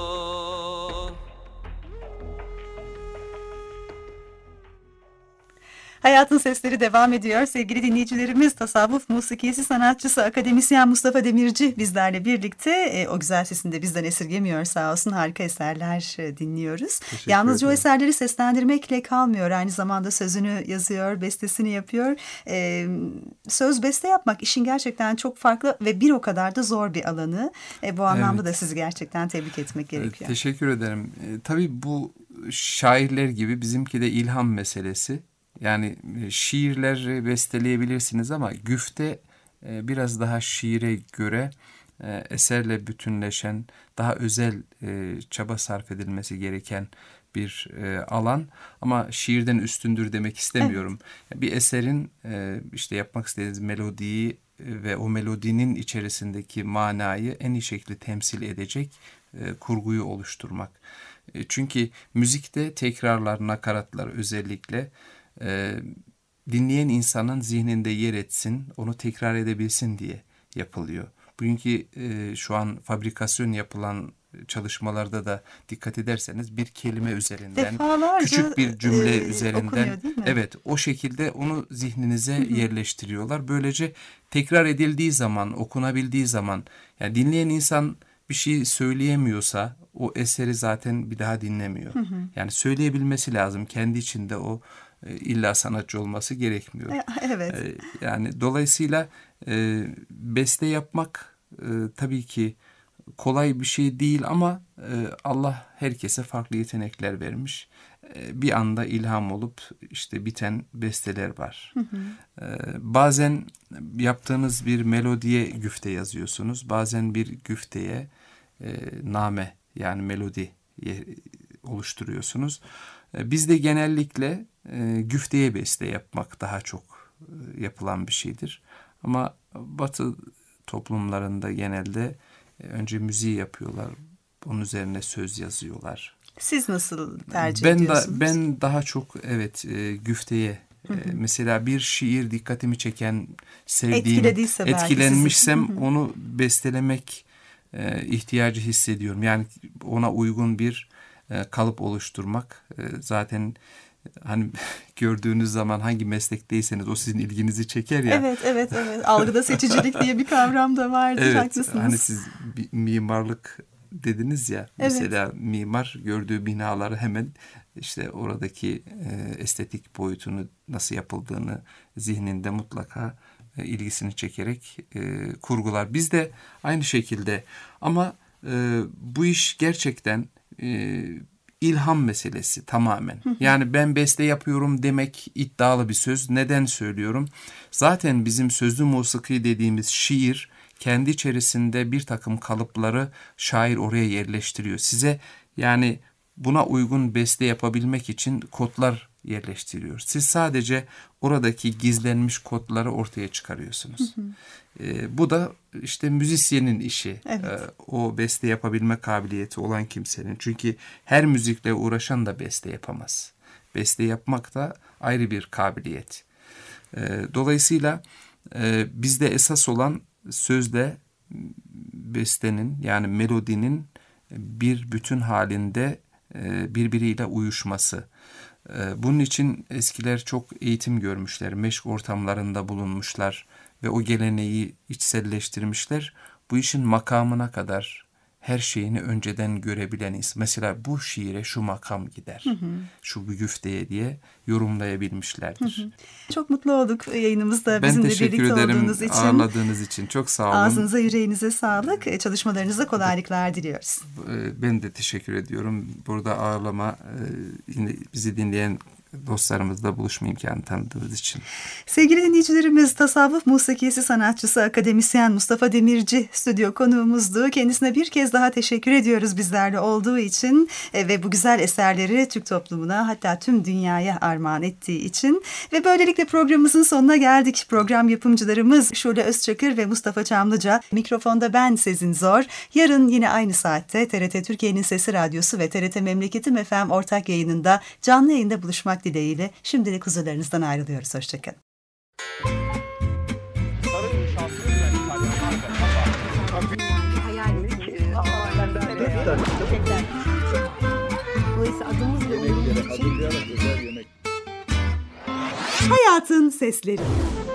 Hayatın Sesleri devam ediyor. Sevgili dinleyicilerimiz, tasavvuf musikisi sanatçısı, akademisyen Mustafa Demirci bizlerle birlikte. E, o güzel sesini de bizden esirgemiyor sağ olsun. Harika eserler e, dinliyoruz. Teşekkür Yalnızca o ederim. eserleri seslendirmekle kalmıyor. Aynı zamanda sözünü yazıyor, bestesini yapıyor. E, söz beste yapmak işin gerçekten çok farklı ve bir o kadar da zor bir alanı. E, bu anlamda Evet. da sizi gerçekten tebrik etmek gerekiyor. Teşekkür ederim. E, tabii bu şairler gibi bizimki de ilham meselesi. Yani e, şiirler besteleyebilirsiniz ama güfte e, biraz daha şiire göre e, eserle bütünleşen, daha özel e, çaba sarf edilmesi gereken bir e, alan. Ama şiirden üstündür demek istemiyorum. Bir eserin e, işte yapmak istediğiniz melodiyi e, ve o melodinin içerisindeki manayı en iyi şekilde temsil edecek e, kurguyu oluşturmak. E, çünkü müzikte tekrarlar, nakaratlar özellikle e, dinleyen insanın zihninde yer etsin, onu tekrar edebilsin diye yapılıyor. Bugünkü e, şu an fabrikasyon yapılan çalışmalarda da dikkat ederseniz bir kelime üzerinden, Defalarca, küçük bir cümle e, üzerinden, okunuyor, değil mi? evet, o şekilde onu zihninize yerleştiriyorlar. Böylece tekrar edildiği zaman, okunabildiği zaman, yani dinleyen insan bir şey söyleyemiyorsa o eseri zaten bir daha dinlemiyor. Yani söyleyebilmesi lazım. Kendi içinde o e, illa sanatçı olması gerekmiyor. E, Evet. E, yani dolayısıyla e, beste yapmak e, tabii ki kolay bir şey değil ama e, Allah herkese farklı yetenekler vermiş. E, bir anda ilham olup işte biten besteler var. E, bazen yaptığınız bir melodiye güfte yazıyorsunuz. Bazen bir güfteye e, name yani melodi oluşturuyorsunuz. E, bizde genellikle e, güfteye beste yapmak daha çok e, yapılan bir şeydir. Ama Batı toplumlarında genelde e, önce müziği yapıyorlar. Onun üzerine söz yazıyorlar. Siz nasıl tercih ben ediyorsunuz? Da, ben daha çok evet e, güfteye e, mesela bir şiir dikkatimi çeken, sevdiğim, Etkilediyse belki etkilenmişsem sizi. onu bestelemek e, ihtiyacı hissediyorum. Yani ona uygun bir e, kalıp oluşturmak e, zaten hani gördüğünüz zaman hangi meslekteyseniz o sizin ilginizi çeker ya. Evet, evet, evet. Algıda seçicilik diye bir kavram da vardır. Evet, Haklısınız. hani siz bir mimarlık dediniz ya. Evet. Mesela mimar gördüğü binaları hemen işte oradaki e, estetik boyutunu nasıl yapıldığını zihninde mutlaka e, ilgisini çekerek e, kurgular. Biz de aynı şekilde ama e, bu iş gerçekten e, ilham meselesi tamamen. Yani ben beste yapıyorum demek iddialı bir söz. Neden söylüyorum? Zaten bizim sözlü musiki dediğimiz şiir kendi içerisinde bir takım kalıpları şair oraya yerleştiriyor. Size yani buna uygun beste yapabilmek için kodlar yerleştiriyor. Siz sadece oradaki gizlenmiş kodları ortaya çıkarıyorsunuz. Hı hı. E, bu da işte müzisyenin işi. Evet. E, o beste yapabilme kabiliyeti olan kimsenin. Çünkü her müzikle uğraşan da beste yapamaz. beste yapmak da ayrı bir kabiliyet. Dolayısıyla bizde esas olan sözle bestenin yani melodinin bir bütün halinde birbiriyle uyuşması. Bunun için eskiler çok eğitim görmüşler, meşk ortamlarında bulunmuşlar ve o geleneği içselleştirmişler. Bu işin makamına kadar her şeyini önceden görebileniz. Mesela bu şiire şu makam gider, hı hı. şu bu güfteye diye yorumlayabilmişlerdir. Hı hı. Çok mutlu olduk yayınımızda ben bizimle birlikte ederim, olduğunuz için. ağırladığınız için. Çok sağ olun. Ağzınıza, yüreğinize sağlık. Çalışmalarınızda kolaylıklar diliyoruz. Ben de teşekkür ediyorum. Burada ağırlama, bizi dinleyen dostlarımızla buluşma imkanı tanıdığınız için. Sevgili dinleyicilerimiz, tasavvuf musikisi sanatçısı, akademisyen Mustafa Demirci stüdyo konuğumuzdu. Kendisine bir kez daha teşekkür ediyoruz bizlerle olduğu için e, ve bu güzel eserleri Türk toplumuna, hatta tüm dünyaya armağan ettiği için. Ve böylelikle programımızın sonuna geldik. Program yapımcılarımız Şule Özçakır ve Mustafa Çamlıca. Mikrofonda ben Sezin Zor. Yarın yine aynı saatte T R T Türkiye'nin Sesi Radyosu ve T R T Memleketim F M ortak yayınında canlı yayında buluşmak dileğiyle şimdilik huzurlarınızdan ayrılıyoruz. Hoşçakalın. Hayatın Sesleri.